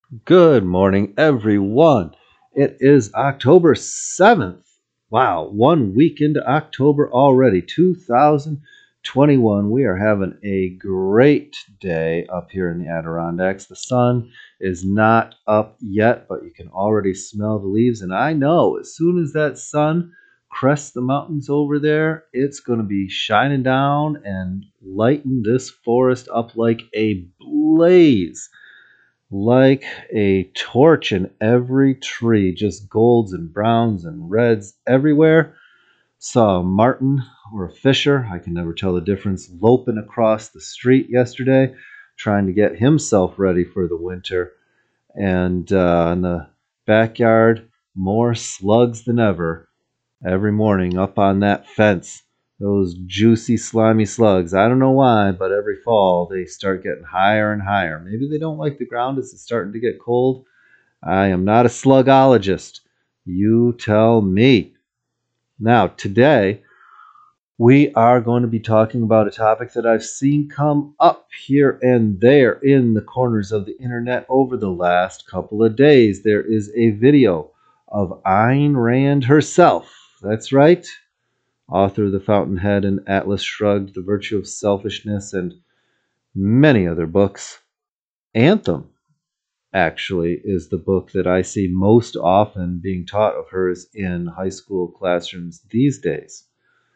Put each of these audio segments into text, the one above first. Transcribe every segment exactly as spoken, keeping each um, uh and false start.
Good morning, everyone. It is October seventh. Wow, one week into October already, two thousand twenty-one. We are having a great day up here in the Adirondacks. The sun is not up yet, but you can already smell the leaves. And I know as soon as that sun crests the mountains over there, it's going to be shining down and lighting this forest up like a blaze, like a torch in every tree, just golds and browns and reds everywhere. Saw a martin or a fisher, I can never tell the difference, loping across the street yesterday, trying to get himself ready for the winter. And uh, in the backyard, more slugs than ever every morning up on that fence. Those juicy, slimy slugs. I don't know why, but every fall they start getting higher and higher. Maybe they don't like the ground as it's starting to get cold. I am not a slugologist. You tell me. Now, today, we are going to be talking about a topic that I've seen come up here and there in the corners of the internet over the last couple of days. There is a video of Ayn Rand herself. That's right, author of The Fountainhead and Atlas Shrugged, The Virtue of Selfishness, and many other books. Anthem, actually, is the book that I see most often being taught of hers in high school classrooms these days.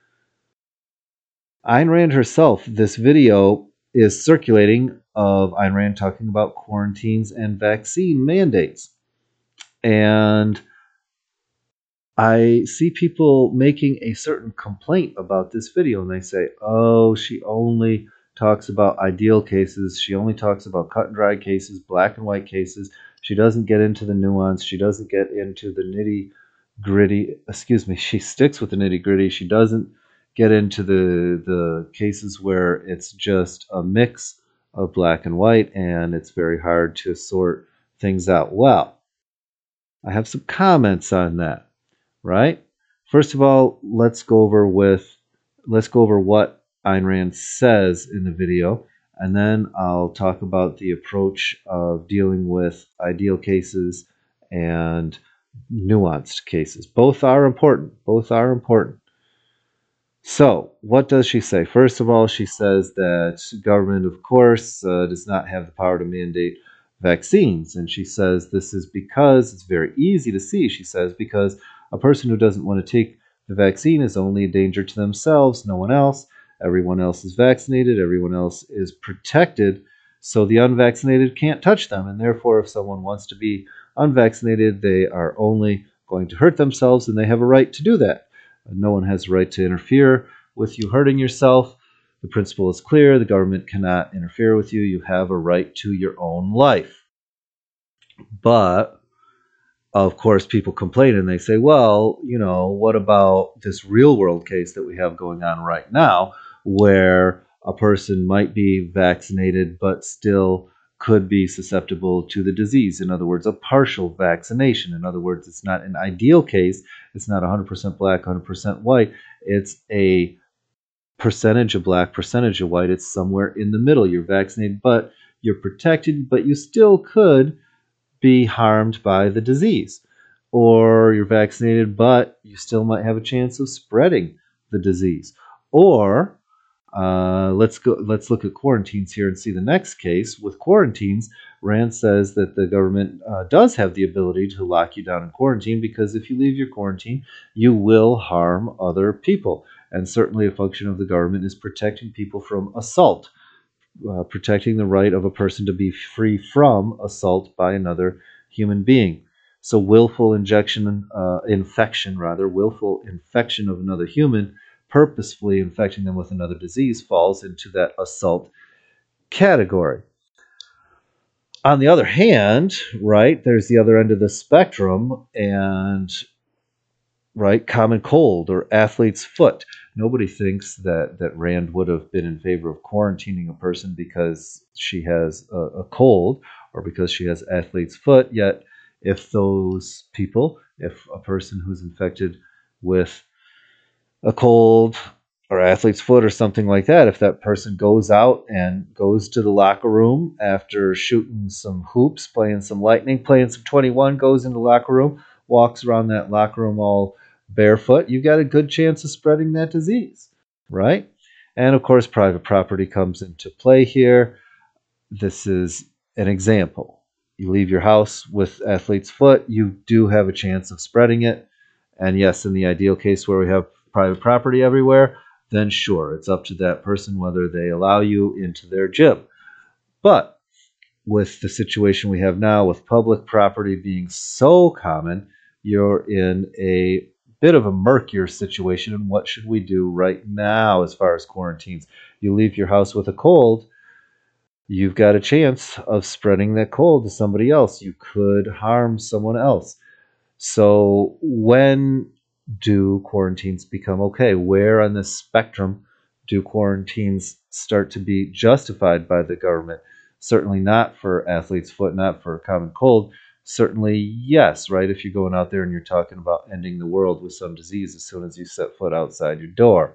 Ayn Rand herself, this video is circulating of Ayn Rand talking about quarantines and vaccine mandates. And I see people making a certain complaint about this video, and they say, oh, she only talks about ideal cases. She only talks about cut and dry cases, black and white cases. She doesn't get into the nuance. She doesn't get into the nitty gritty. Excuse me. She sticks with the nitty gritty. She doesn't get into the, the cases where it's just a mix of black and white, and it's very hard to sort things out. Well, I have some comments on that. Right? First of all, let's go over with let's go over what Ayn Rand says in the video, and then I'll talk about the approach of dealing with ideal cases and nuanced cases. Both are important. Both are important. So, what does she say? First of all, she says that government, of course, uh, does not have the power to mandate vaccines. And she says this is because it's very easy to see. She says because a person who doesn't want to take the vaccine is only a danger to themselves, no one else. Everyone else is vaccinated, everyone else is protected. So the unvaccinated can't touch them. And therefore, if someone wants to be unvaccinated, they are only going to hurt themselves, and they have a right to do that. No one has a right to interfere with you hurting yourself. The principle is clear. The government cannot interfere with you. You have a right to your own life. But, of course, people complain and they say, well, you know, what about this real world case that we have going on right now where a person might be vaccinated but still could be susceptible to the disease? In other words, a partial vaccination. In other words, it's not an ideal case. It's not one hundred percent black, one hundred percent white. It's a percentage of black, percentage of white. It's somewhere in the middle. You're vaccinated, but you're protected, but you still could be harmed by the disease. Or you're vaccinated, but you still might have a chance of spreading the disease. Or uh, let's go. Let's look at quarantines here and see the next case. With quarantines, Rand says that the government uh, does have the ability to lock you down in quarantine because if you leave your quarantine, you will harm other people. And certainly, a function of the government is protecting people from assault, uh, protecting the right of a person to be free from assault by another human being. So, willful injection, uh, infection, rather, willful infection of another human, purposefully infecting them with another disease, falls into that assault category. On the other hand, right, there's the other end of the spectrum, and right, common cold or athlete's foot. Nobody thinks that that Rand would have been in favor of quarantining a person because she has a, a cold or because she has athlete's foot. Yet, if those people, if a person who's infected with a cold or athlete's foot or something like that, if that person goes out and goes to the locker room after shooting some hoops, playing some lightning, playing some twenty-one, goes into the locker room, walks around that locker room all barefoot, you got a good chance of spreading that disease, right? And of course, private property comes into play here. This is an example. You leave your house with athlete's foot, you do have a chance of spreading it. And yes, in the ideal case where we have private property everywhere, then sure, it's up to that person whether they allow you into their gym. But with the situation we have now, with public property being so common, you're in a bit of a murkier situation. And what should we do right now as far as quarantines? You leave your house with a cold, you've got a chance of spreading that cold to somebody else. You could harm someone else. So when do quarantines become okay? Where on this spectrum do quarantines start to be justified by the government? Certainly not for athlete's foot, not for common cold. Certainly, yes, right? If you're going out there and you're talking about ending the world with some disease as soon as you set foot outside your door.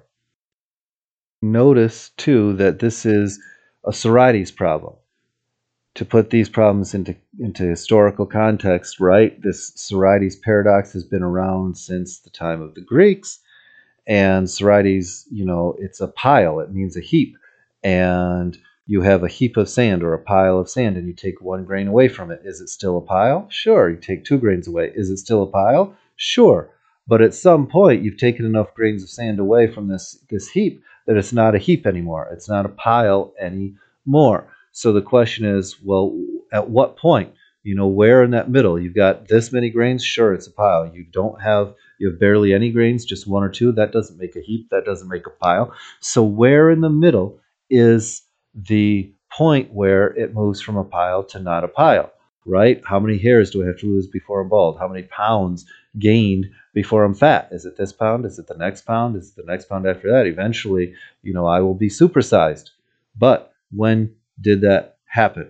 Notice, too, that this is a Sorites problem. To put these problems into, into historical context, right, this Sorites paradox has been around since the time of the Greeks. And Sorites, you know, it's a pile, it means a heap. And you have a heap of sand or a pile of sand, and you take one grain away from it. Is it still a pile? Sure. You take two grains away. Is it still a pile? Sure. But at some point, you've taken enough grains of sand away from this, this heap that it's not a heap anymore. It's not a pile anymore. So the question is, well, at what point? You know, where in that middle? You've got this many grains, sure, it's a pile. You don't have, you have barely any grains, just one or two. That doesn't make a heap. That doesn't make a pile. So where in the middle is the point where it moves from a pile to not a pile, right? How many hairs do I have to lose before I'm bald? How many pounds gained before I'm fat? Is it this pound? Is it the next pound? Is it the next pound after that? Eventually, you know, I will be supersized. But when did that happen?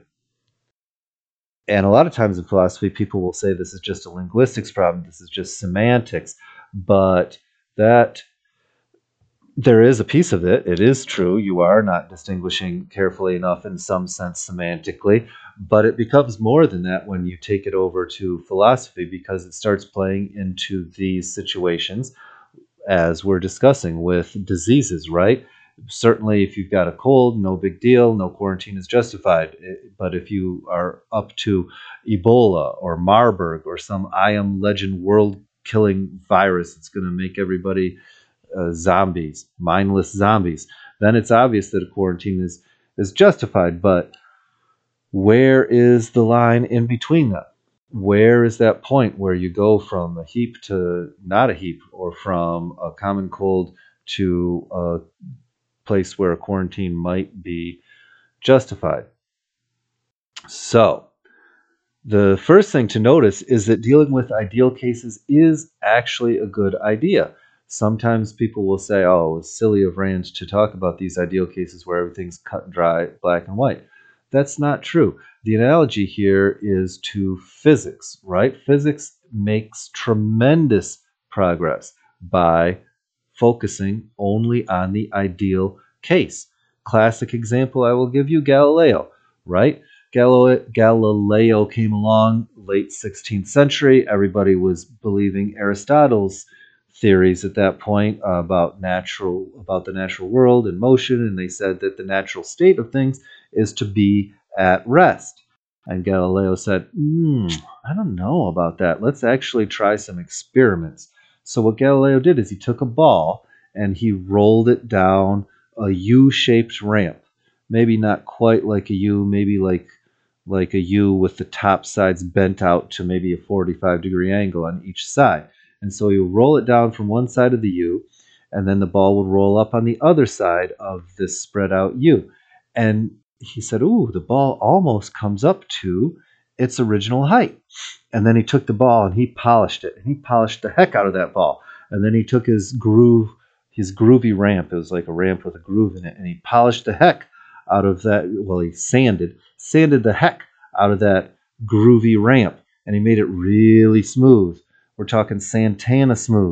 And a lot of times in philosophy, people will say this is just a linguistics problem, this is just semantics. But that there is a piece of it. It is true. You are not distinguishing carefully enough in some sense semantically. But it becomes more than that when you take it over to philosophy, because it starts playing into these situations as we're discussing with diseases, right? Certainly, if you've got a cold, no big deal, no quarantine is justified. But if you are up to Ebola or Marburg or some I Am Legend world-killing virus that's going to make everybody uh, zombies, mindless zombies, then it's obvious that a quarantine is, is justified. But where is the line in between that? Where is that point where you go from a heap to not a heap, or from a common cold to a place where a quarantine might be justified? So, the first thing to notice is that dealing with ideal cases is actually a good idea. Sometimes people will say, oh, it's silly of Rand to talk about these ideal cases where everything's cut and dry, black and white. That's not true. The analogy here is to physics, right? Physics makes tremendous progress by focusing only on the ideal case. Classic example I will give you, Galileo, right? Galileo came along late sixteenth century. Everybody was believing Aristotle's theories at that point about natural about the natural world and motion, and they said that the natural state of things is to be at rest. And Galileo said, hmm, I don't know about that. Let's actually try some experiments. So what Galileo did is he took a ball and he rolled it down a U-shaped ramp. Maybe not quite like a U, maybe like like a U with the top sides bent out to maybe a forty-five degree angle on each side. And so you roll it down from one side of the U, and then the ball would roll up on the other side of this spread out U. And he said, ooh, the ball almost comes up to its original height. And then he took the ball and he polished it, and he polished the heck out of that ball. And then he took his groove, his groovy ramp. It was like a ramp with a groove in it, and he polished the heck out of that. Well, he sanded, sanded the heck out of that groovy ramp, and he made it really smooth. We're talking Santana smooth.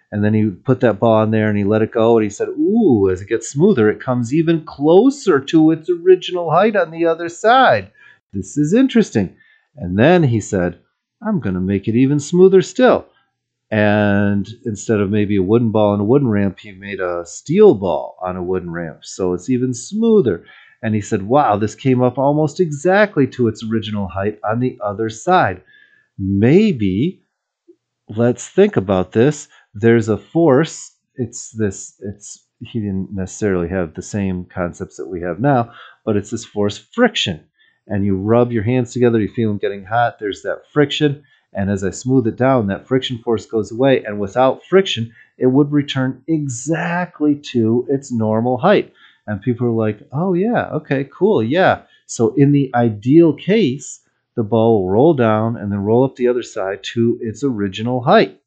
And then he put that ball on there and he let it go. And he said, ooh, as it gets smoother, it comes even closer to its original height on the other side. This is interesting. And then he said, I'm going to make it even smoother still. And instead of maybe a wooden ball on a wooden ramp, he made a steel ball on a wooden ramp. So it's even smoother. And he said, wow, this came up almost exactly to its original height on the other side. Maybe, let's think about this. There's a force. It's this, it's, he didn't necessarily have the same concepts that we have now, but it's this force friction. And you rub your hands together, you feel them getting hot, there's that friction. And as I smooth it down, that friction force goes away. And without friction, it would return exactly to its normal height. And people are like, oh, yeah, okay, cool, yeah. So in the ideal case, the ball will roll down and then roll up the other side to its original height.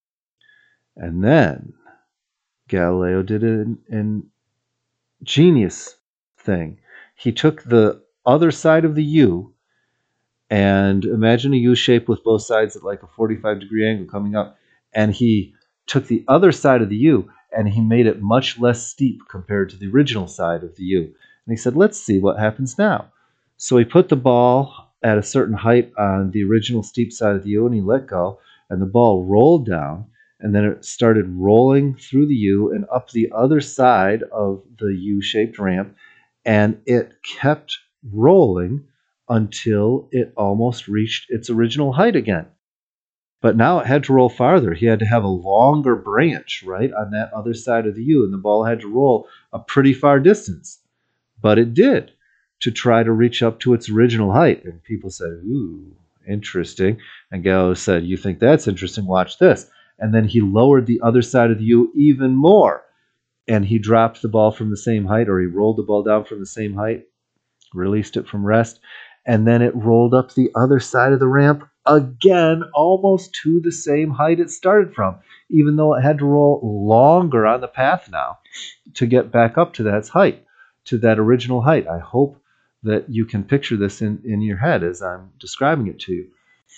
And then Galileo did an, an genius thing. He took the other side of the U, and imagine a U shape with both sides at like a forty-five degree angle coming up. And he took the other side of the U and he made it much less steep compared to the original side of the U. And he said, let's see what happens now. So he put the ball at a certain height on the original steep side of the U and he let go, and the ball rolled down, and then it started rolling through the U and up the other side of the U-shaped ramp, and it kept rolling until it almost reached its original height again. But now it had to roll farther. He had to have a longer branch, right, on that other side of the U, and the ball had to roll a pretty far distance. But it did, to try to reach up to its original height. And people said, ooh, interesting. And Galileo said, you think that's interesting? Watch this. And then he lowered the other side of the U even more. And he dropped the ball from the same height, or he rolled the ball down from the same height, released it from rest, and then it rolled up the other side of the ramp again, almost to the same height it started from, even though it had to roll longer on the path now to get back up to that height, to that original height. I hope that you can picture this in, in your head as I'm describing it to you.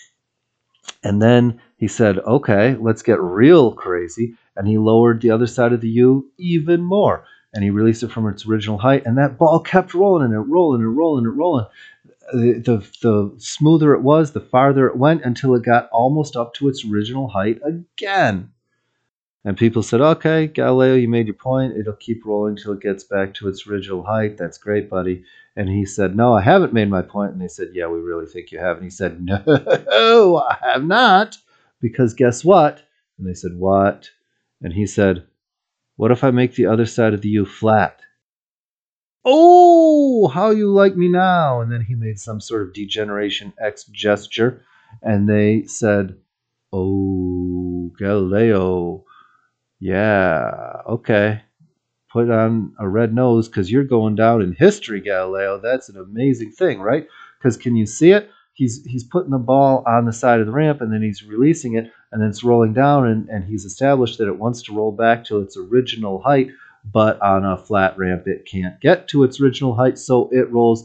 And then he said, okay, let's get real crazy. And he lowered the other side of the U even more. And he released it from its original height. And that ball kept rolling and it rolling and rolling and rolling. The, the, the smoother it was, the farther it went, until it got almost up to its original height again. And people said, okay, Galileo, you made your point. It'll keep rolling till it gets back to its original height. That's great, buddy. And he said, no, I haven't made my point. And they said, yeah, we really think you have. And he said, no, I have not. Because guess what? And they said, what? And he said, what if I make the other side of the U flat? Oh, how you like me now? And then he made some sort of Degeneration X gesture. And they said, oh, Galileo, yeah, okay. Put on a red nose because you're going down in history, Galileo. That's an amazing thing, right? Because can you see it? He's he's putting the ball on the side of the ramp, and then he's releasing it, and then it's rolling down, and, and he's established that it wants to roll back to its original height, but on a flat ramp it can't get to its original height, so it rolls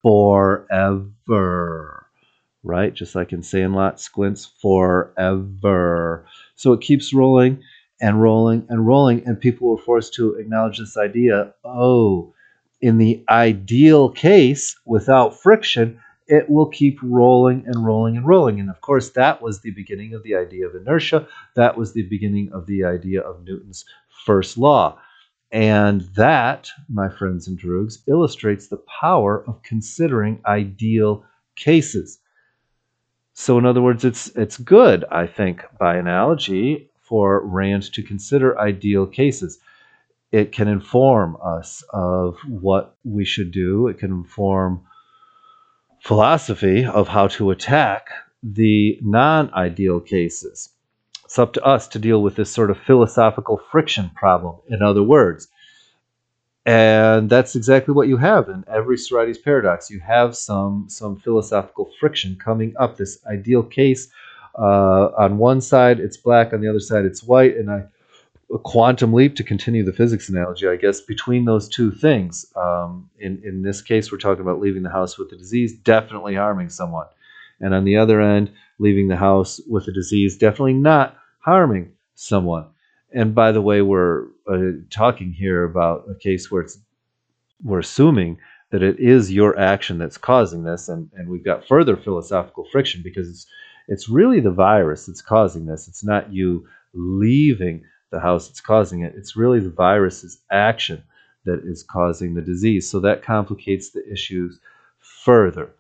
forever, right? Just like in Sandlot, squints forever. So it keeps rolling and rolling and rolling, and people were forced to acknowledge this idea, oh, in the ideal case, without friction, it will keep rolling and rolling and rolling. And of course, that was the beginning of the idea of inertia. That was the beginning of the idea of Newton's first law. And that, my friends and droogs, illustrates the power of considering ideal cases. So in other words, it's it's good, I think, by analogy, for Rand to consider ideal cases. It can inform us of what we should do. It can inform philosophy of how to attack the non-ideal cases. It's up to us to deal with this sort of philosophical friction problem, in other words. And that's exactly what you have in every Sorites paradox. You have some, some philosophical friction coming up, this ideal case. Uh, on one side, it's black. On the other side, it's white. And I, a quantum leap, to continue the physics analogy, I guess, between those two things. Um, in, in this case, we're talking about leaving the house with a disease, definitely harming someone. And on the other end, leaving the house with a disease, definitely not harming someone. And by the way, we're uh, talking here about a case where it's we're assuming that it is your action that's causing this, and, and we've got further philosophical friction because it's it's really the virus that's causing this. It's not you leaving the house that's causing it. It's really the virus's action that is causing the disease. So that complicates the issues further.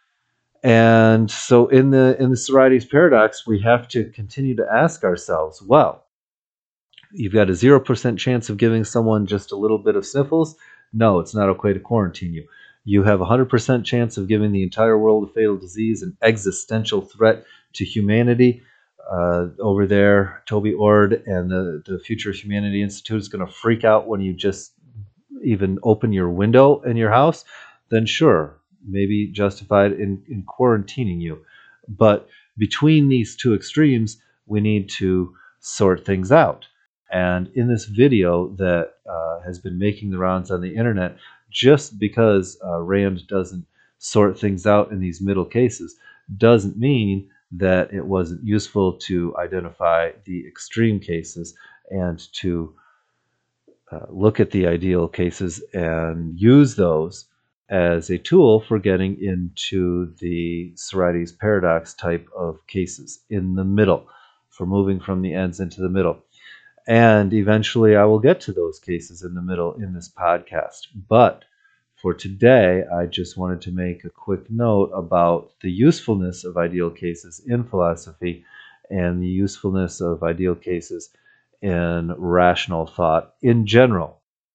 And so in the in the Sorites paradox, we have to continue to ask ourselves, well, you've got a zero percent chance of giving someone just a little bit of sniffles. No, it's not okay to quarantine you. You have a one hundred percent chance of giving the entire world a fatal disease, an existential threat to humanity. Uh, over there, Toby Ord and the, the Future of Humanity Institute is going to freak out when you just even open your window in your house. Then sure, maybe justified in, in quarantining you. But between these two extremes, we need to sort things out. And in this video that uh, has been making the rounds on the internet, just because uh, Rand doesn't sort things out in these middle cases doesn't mean that it wasn't useful to identify the extreme cases and to uh, look at the ideal cases and use those as a tool for getting into the Sorites paradox type of cases in the middle, for moving from the ends into the middle. And eventually I will get to those cases in the middle in this podcast. But for today, I just wanted to make a quick note about the usefulness of ideal cases in philosophy and the usefulness of ideal cases in rational thought in general.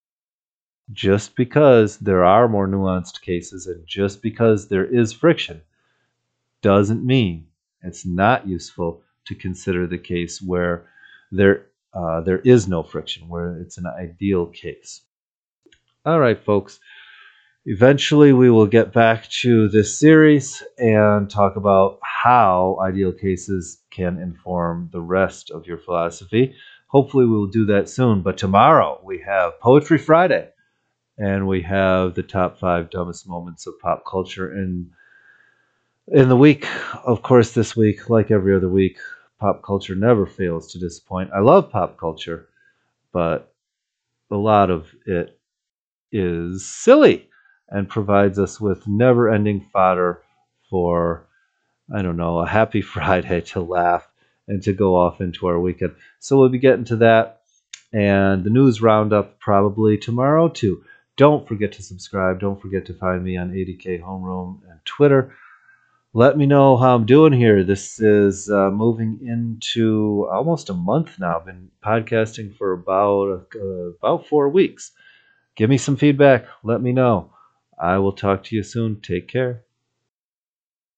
Just because there are more nuanced cases and just because there is friction doesn't mean it's not useful to consider the case where there uh, there is no friction, where it's an ideal case. All right, folks. Eventually, we will get back to this series and talk about how ideal cases can inform the rest of your philosophy. Hopefully, we will do that soon. But tomorrow, we have Poetry Friday, and we have the top five dumbest moments of pop culture. And in the week, of course, this week, like every other week, pop culture never fails to disappoint. I love pop culture, but a lot of it is silly and provides us with never-ending fodder for, I don't know, a happy Friday to laugh and to go off into our weekend. So we'll be getting to that and the news roundup probably tomorrow too. Don't forget to subscribe. Don't forget to find me on A D K Homeroom and Twitter. Let me know how I'm doing here. This is uh, moving into almost a month now. I've been podcasting for about uh, about four weeks. Give me some feedback. Let me know. I will talk to you soon. Take care.